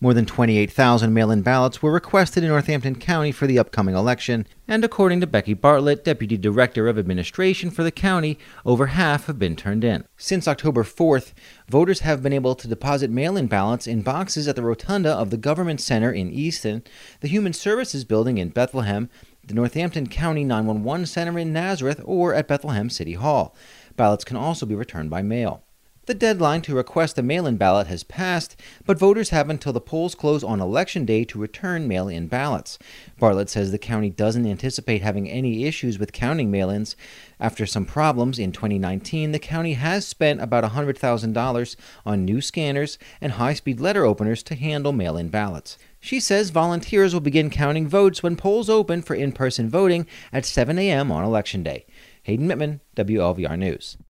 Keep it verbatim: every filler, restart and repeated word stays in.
More than twenty-eight thousand mail-in ballots were requested in Northampton County for the upcoming election, and according to Becky Bartlett, Deputy Director of Administration for the county, over half have been turned in. Since October fourth, voters have been able to deposit mail-in ballots in boxes at the rotunda of the Government Center in Easton, the Human Services Building in Bethlehem, the Northampton County nine one one Center in Nazareth, or at Bethlehem City Hall. Ballots can also be returned by mail. The deadline to request a mail-in ballot has passed, but voters have until the polls close on Election Day to return mail-in ballots. Bartlett says the county doesn't anticipate having any issues with counting mail-ins. After some problems in twenty nineteen, the county has spent about one hundred thousand dollars on new scanners and high-speed letter openers to handle mail-in ballots. She says volunteers will begin counting votes when polls open for in-person voting at seven a m on Election Day. Hayden Mittman, W L V R News.